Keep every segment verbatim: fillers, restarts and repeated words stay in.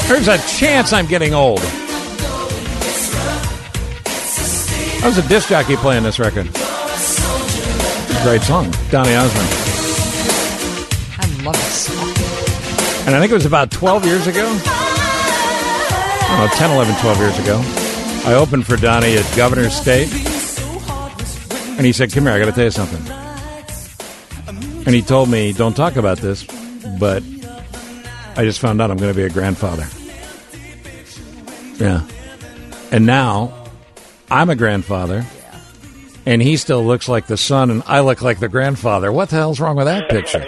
There's a chance I'm getting old. I was a disc jockey playing this record. Great song. Donny Osmond. I love this song. And I think it was about twelve years ago. I don't know, ten, eleven, twelve years ago. I opened for Donny at Governor's State. And he said, come here, I got to tell you something. And he told me, don't talk about this, but I just found out I'm going to be a grandfather. Yeah. And now I'm a grandfather. And he still looks like the son, and I look like the grandfather. What the hell's wrong with that picture?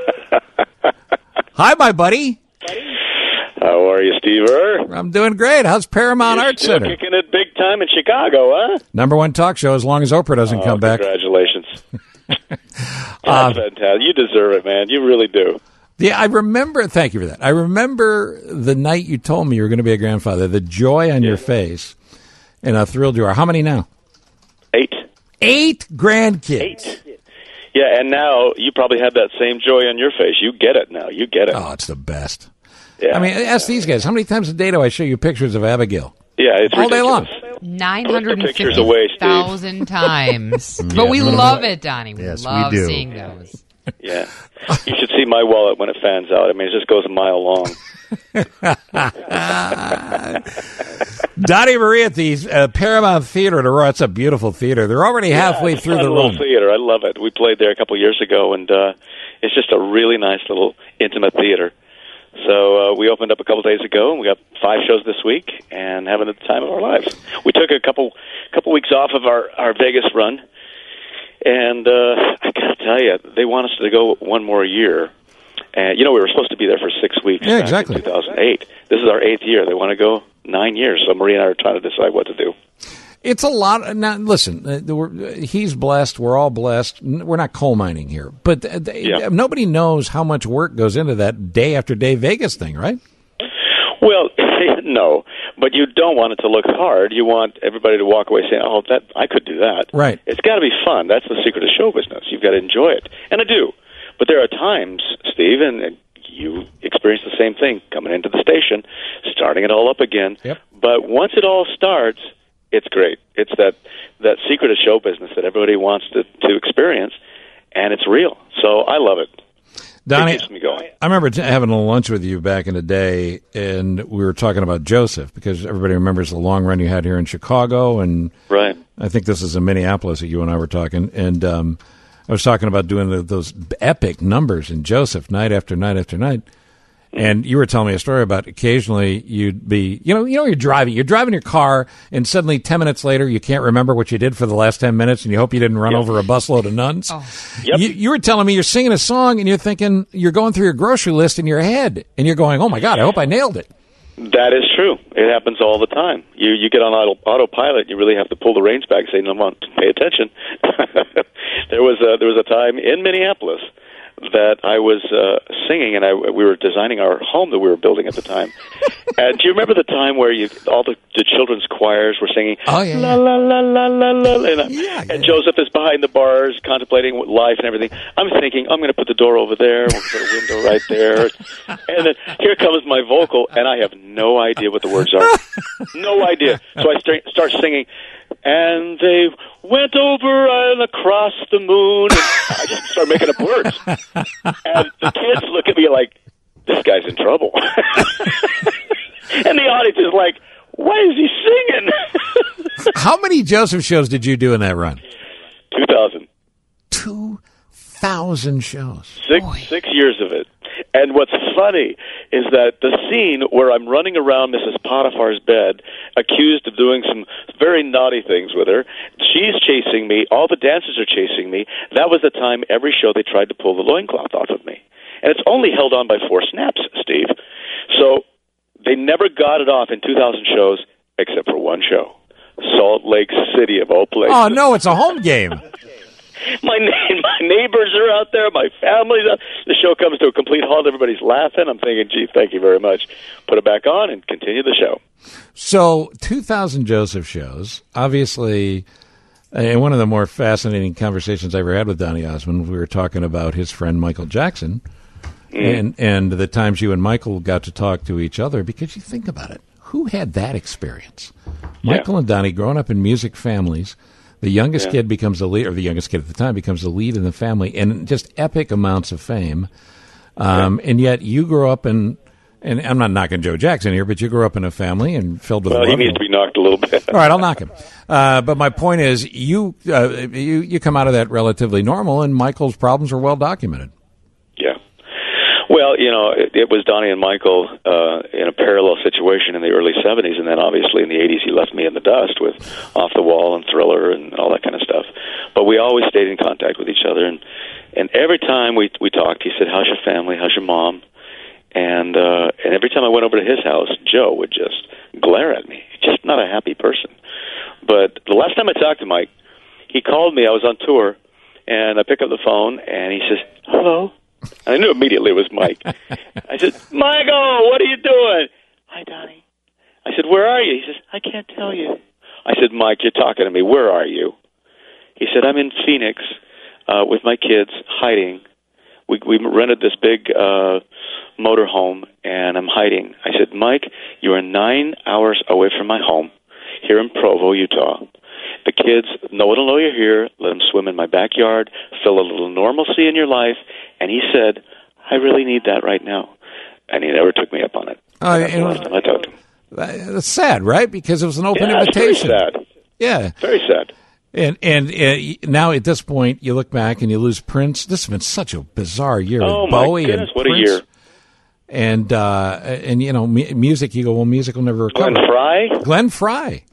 Hi, my buddy. How are you, Steve? I'm doing great. How's Paramount You're Art still Center? Kicking it big time in Chicago, huh? Number one talk show as long as Oprah doesn't oh, come back. Congratulations. That's uh, fantastic. You deserve it, man. You really do. Yeah, I remember. Thank you for that. I remember the night you told me you were going to be a grandfather, the joy on yeah. your face, and how thrilled you are. How many now? Eight. Eight grandkids. Eight. Yeah, and now you probably have that same joy on your face. You get it now. You get it. Oh, it's the best. Yeah. I mean, ask these guys. How many times a day do I show you pictures of Abigail? Yeah, it's all ridiculous. day long. nine hundred fifty thousand times. Yeah. But we love it, Donnie. We yes, love we do. seeing those. Yeah. You should see my wallet when it fans out. I mean, it just goes a mile long. Donnie Marie at the uh, Paramount Theater at Aurora. It's a beautiful theater. They're already halfway yeah, through the room. Theater. I love it. We played there a couple of years ago, and uh, it's just a really nice little intimate theater. So uh, we opened up a couple days ago, and we got five shows this week, and having the time of our lives. We took a couple couple weeks off of our, our Vegas run, and uh, I got to tell you, they want us to go one more year. And, you know, we were supposed to be there for six weeks yeah, back exactly. in two thousand eight. This is our eighth year. They want to go nine years. So Marie and I are trying to decide what to do. It's a lot. Now, listen, uh, we're, he's blessed. We're all blessed. We're not coal mining here. But uh, yeah. nobody knows how much work goes into that day after day Vegas thing, right? Well, no. But you don't want it to look hard. You want everybody to walk away saying, oh, that I could do that. Right. It's got to be fun. That's the secret of show business. You've got to enjoy it. And I do. But there are times, Steve, and you experience the same thing coming into the station, starting it all up again. Yep. But once it all starts, it's great. It's that, that secret of show business that everybody wants to, to experience, and it's real. So I love it. Donnie, it keeps me going. I remember t- having a lunch with you back in the day, and we were talking about Joseph, because everybody remembers the long run you had here in Chicago, and right. I think this is in Minneapolis that you and I were talking, and um, I was talking about doing the, those epic numbers in Joseph night after night after night. And you were telling me a story about occasionally you'd be, you know, you know, you're driving, you're driving your car, and suddenly ten minutes later you can't remember what you did for the last ten minutes, and you hope you didn't run yep. over a busload of nuns. Oh. Yep. You, you were telling me you're singing a song, and you're thinking, you're going through your grocery list in your head, and you're going, oh my God, I hope I nailed it. That is true. It happens all the time. You you get on auto, autopilot, you really have to pull the reins back and say, no, on, pay attention. there was a, there was a time in Minneapolis that I was uh, singing, and I, we were designing our home that we were building at the time. And do you remember the time where you all the, the children's choirs were singing, oh, yeah, la, la, la, la, la, la, and, uh, yeah, and yeah. Joseph is behind the bars contemplating life and everything. I'm thinking, I'm going to put the door over there, we'll put a window right there. And then here comes my vocal, and I have no idea what the words are. No idea. So I start, start singing, and they went over and across the moon, and I just start making up words. And the kids look at me like, this guy's in trouble. And the audience is like, why is he singing? How many Joseph shows did you do in that run? two thousand. Two thousand shows. Six, six years of it. And what's funny is that the scene where I'm running around Missus Potiphar's bed, accused of doing some very naughty things with her, she's chasing me, all the dancers are chasing me. That was the time every show they tried to pull the loincloth off of me. And it's only held on by four snaps, Steve. So they never got it off in two thousand shows, except for one show. Salt Lake City, of all places. Oh, no, it's a home game. My na- my neighbors are out there. My family's out. The show comes to a complete halt. Everybody's laughing. I'm thinking, gee, thank you very much. Put it back on and continue the show. So two thousand Joseph shows, obviously, and one of the more fascinating conversations I ever had with Donny Osmond, we were talking about his friend Michael Jackson. Mm. And and the times you and Michael got to talk to each other, because you think about it, who had that experience? Michael yeah. and Donnie growing up in music families. The youngest yeah. kid becomes the lead, or the youngest kid at the time becomes the lead in the family, and just epic amounts of fame. Um, yeah. And yet you grew up in, and I'm not knocking Joe Jackson here, but you grew up in a family and filled with well, love. He needs to be knocked a little bit. All right, I'll knock him. Uh, but my point is, you, uh, you you come out of that relatively normal, and Michael's problems are well documented. Yeah. Well, you know, it, it was Donnie and Michael uh, in a parallel situation in the early seventies, and then obviously in the eighties he left me in the dust with Off the Wall and Thriller and all that kind of stuff. But we always stayed in contact with each other, and and every time we we talked, he said, "How's your family? How's your mom?" And uh, and every time I went over to his house, Joe would just glare at me. Just not a happy person. But the last time I talked to Mike, he called me. I was on tour, and I pick up the phone, and he says, "Hello." And I knew immediately it was Mike. I said, "Michael, what are you doing?" "Hi, Donnie." I said, "Where are you?" He says, "I can't tell you." I said, "Mike, you're talking to me. Where are you?" He said, "I'm in Phoenix uh, with my kids, hiding. We, we rented this big uh, motorhome, and I'm hiding." I said, "Mike, you are nine hours away from my home here in Provo, Utah. The kids, no one will know you're here. Let them swim in my backyard. Feel a little normalcy in your life." And he said, "I really need that right now." And he never took me up on it. Uh, That's the last time I talked to him. That's sad, right? Because it was an open yeah, invitation. Very sad. Yeah, very sad. And and uh, now at this point, you look back and you lose Prince. This has been such a bizarre year. Oh with my Bowie goodness, and what Prince. a year! And uh, and you know, m- music. You go, well, music will never recover. Glenn Frey. Glenn Frey.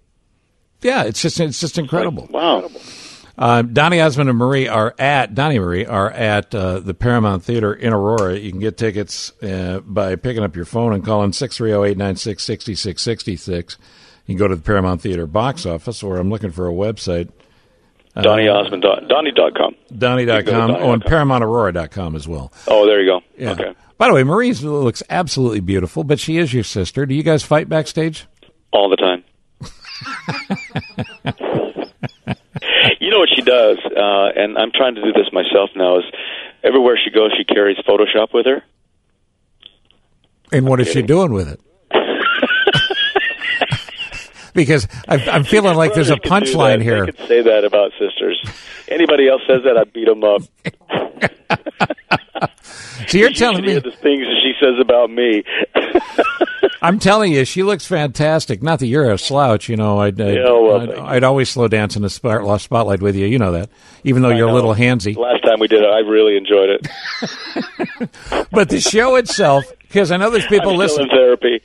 Yeah, it's just it's just incredible. Wow. Uh, Donny Osmond and Marie are at Donnie Marie are at uh, the Paramount Theater in Aurora. You can get tickets uh, by picking up your phone and calling six three zero, eight nine six, six six six six. You can go to the Paramount Theater box office, or I'm looking for a website. Uh, Donnie Osmond, Donnie dot com. Donnie dot com. Oh, and Paramount Aurora dot com as well. Oh, there you go. Yeah. Okay. By the way, Marie looks absolutely beautiful, but she is your sister. Do you guys fight backstage? All the time. You know what she does, uh, and I'm trying to do this myself now, is everywhere she goes, she carries Photoshop with her. And what is she doing with it? Because I'm feeling like there's a punchline here. They could say that about sisters. Anybody else says that, I'd beat them up. So you're telling me the things that she says about me. I'm telling you, she looks fantastic. Not that you're a slouch, you know. I'd I'd, yeah, well, I'd, I'd always slow dance in the spot, spotlight with you. You know that, even though I you're know. a little handsy. Last time we did it, I really enjoyed it. But the show itself, because I know there's people I'm listening. Still in therapy.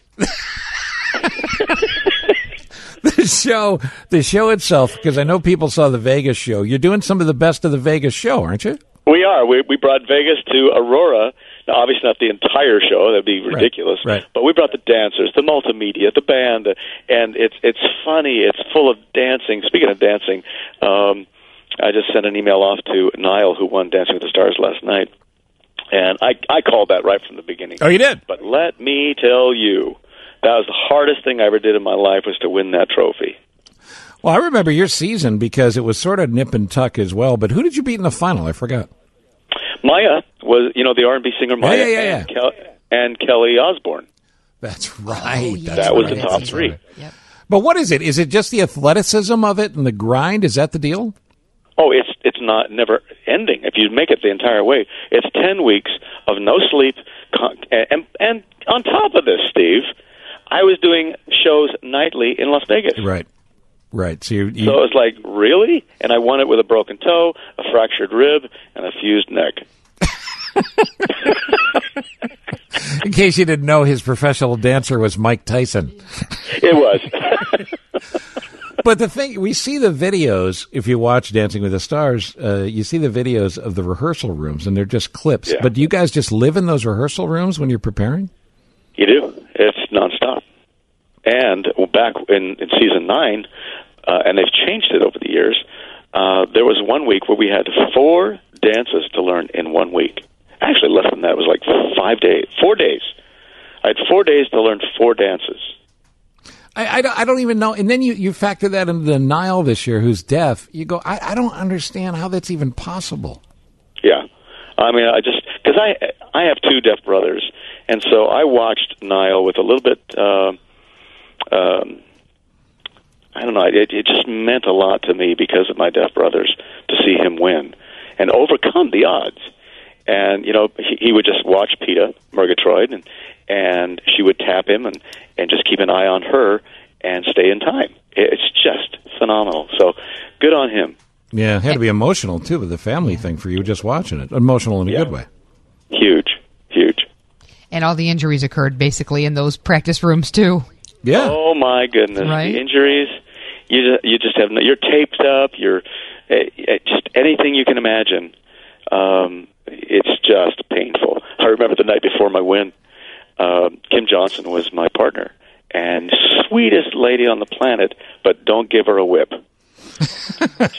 The show, the show itself, because I know people saw the Vegas show. You're doing some of the best of the Vegas show, aren't you? We are. We we brought Vegas to Aurora. Now, obviously not the entire show. That'd be ridiculous. Right, right. But we brought the dancers, the multimedia, the band, and it's it's funny. It's full of dancing. Speaking of dancing, um, I just sent an email off to Niall, who won Dancing with the Stars last night, and I I called that right from the beginning. Oh, you did? But let me tell you, that was the hardest thing I ever did in my life, was to win that trophy. Well, I remember your season because it was sort of nip and tuck as well. But who did you beat in the final? I forgot. Maya was, you know, the R and B singer Maya, yeah, yeah, yeah, and, Kel- and Kelly Osbourne. That's right. Oh, yeah. That's that was right. the top That's three. Right. Yep. But what is it? Is it just the athleticism of it and the grind? Is that the deal? Oh, it's it's not never ending. If you make it the entire way, it's ten weeks of no sleep, and and, and on top of this, Steve, I was doing shows nightly in Las Vegas. Right. Right. So, you, you, so it was like, really? And I won it with a broken toe, a fractured rib, and a fused neck. In case you didn't know, his professional dancer was Mike Tyson. It was. But the thing, we see the videos, if you watch Dancing with the Stars, uh, you see the videos of the rehearsal rooms, and they're just clips. Yeah. But do you guys just live in those rehearsal rooms when you're preparing? You do. It's nonstop. And back in, in season nine, uh, and they've changed it over the years, uh, there was one week where we had four dances to learn in one week. Actually, less than that. It was like five days, four days. I had four days to learn four dances. I, I, don't, I don't even know. And then you, you factor that into the Niall this year, who's deaf. You go, I, I don't understand how that's even possible. Yeah. I mean, I just, because I I have two deaf brothers, and so I watched Niall with a little bit. Uh, um, I don't know. It, it just meant a lot to me because of my deaf brothers to see him win and overcome the odds. And you know, he, he would just watch Peta Murgatroyd, and and she would tap him and and just keep an eye on her and stay in time. It's just phenomenal. So good on him. Yeah, it had to be emotional, too, with the family yeah. thing for you just watching it. Emotional in a yeah. good way. Huge, huge. And all the injuries occurred basically in those practice rooms, too. Yeah. Oh, my goodness. Right? The injuries, you, you just have, no, you're taped up, you're, uh, just anything you can imagine. Um, it's just painful. I remember the night before my win, uh, Kim Johnson was my partner, and sweetest lady on the planet, but don't give her a whip. But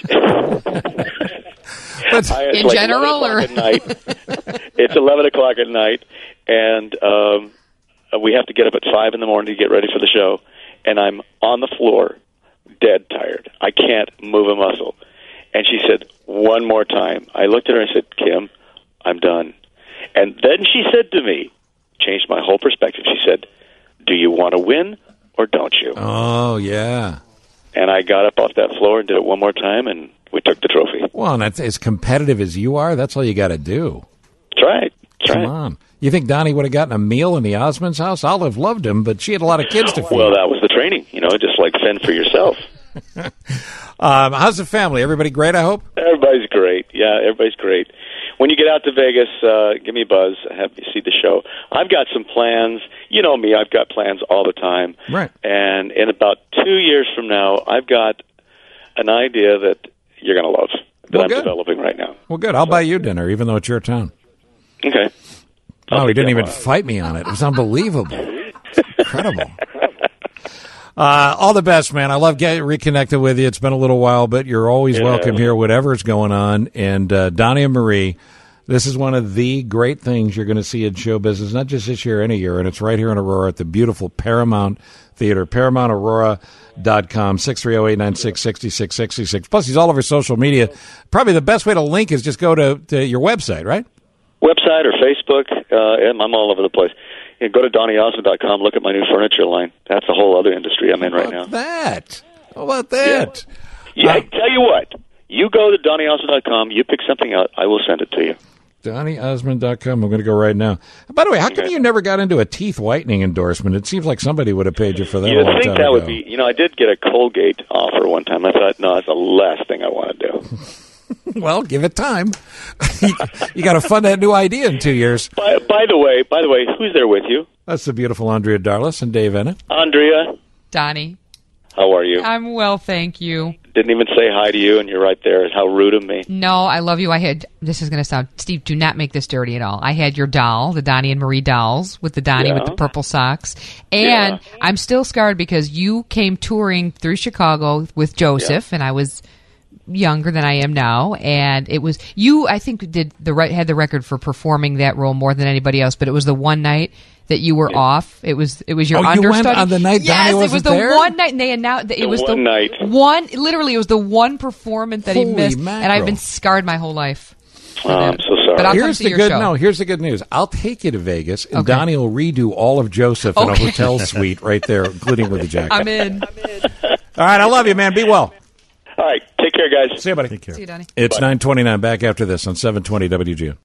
I, in like general, or at night. It's eleven o'clock at night, and um, we have to get up at five in the morning to get ready for the show. And I'm on the floor, dead tired. I can't move a muscle. And she said, "One more time." I looked at her and I said, "Kim, I'm done." And then she said to me, changed my whole perspective. She said, "Do you want to win or don't you?" Oh yeah. And I got up off that floor and did it one more time, and we took the trophy. Well, and that's, as competitive as you are, that's all you got to do. That's right. That's Come right. on. You think Donnie would have gotten a meal in the Osmonds' house? Olive loved him, but she had a lot of kids to feed. Well, that was the training, you know, just like fend for yourself. um, how's the family? Everybody great, I hope? Everybody's great. Yeah, everybody's great. When you get out to Vegas, uh, give me a buzz. Have you see the show. I've got some plans. You know me, I've got plans all the time. Right. And in about two years from now, I've got an idea that you're going to love that well, I'm good. developing right now. Well, good. I'll so. buy you dinner, even though it's your town. Okay. Oh, he didn't even fight me on it. It was unbelievable. It's incredible. Uh, all the best, man. I love getting reconnected with you. It's been a little while, but you're always yeah. welcome here, whatever's going on. And uh, Donnie and Marie, this is one of the great things you're going to see in show business, not just this year, any year. And it's right here in Aurora at the beautiful Paramount Theater, paramount aurora dot com, six three zero, eight nine six, six six six six. Plus, he's all over social media. Probably the best way to link is just go to, to your website, right? Website or Facebook, uh, and I'm all over the place. You know, go to donnie osmond dot com, look at my new furniture line. That's a whole other industry I'm in right now. How about that? How about that? Yeah, yeah um, I tell you what. You go to donnie osmond dot com, you pick something out, I will send it to you. donnie osmond dot com. I'm going to go right now. By the way, how come okay. you never got into a teeth whitening endorsement? It seems like somebody would have paid you for that. You'd a long think time that ago. would be, you know, I did get a Colgate offer one time. I thought, no, that's the last thing I want to do. Well, give it time. You got to fund that new idea in two years. By, by the way, by the way, who's there with you? That's the beautiful Andrea Darlis and Dave Ennett. Andrea. Donnie. How are you? I'm well, thank you. Didn't even say hi to you, and you're right there. How rude of me. No, I love you. I had, this is going to sound, Steve, do not make this dirty at all. I had your doll, the Donnie and Marie dolls, with the Donnie yeah. with the purple socks. And yeah. I'm still scarred because you came touring through Chicago with Joseph, yeah. and I was younger than I am now, and it was you. I think did the right had the record for performing that role more than anybody else. But it was the one night that you were yeah. off. It was it was your oh, understudy. You went on the night yes, Donnie wasn't it was the there? one night, and they announced it the was one the night. one. Literally, it was the one performance that Holy he missed, mackerel. and I've been scarred my whole life. Oh, I'm so sorry. But I'll here's come to the your good show. no. Here's the good news. I'll take you to Vegas, and okay. Donnie will redo all of Joseph in okay. a hotel suite right there, including with the jacket. I'm in. I'm in. All right, I love you, man. Be well. All right, take care, guys. See you, buddy. Take care. See you, Donnie. It's Bye. nine twenty-nine. Back after this on seven twenty W G N.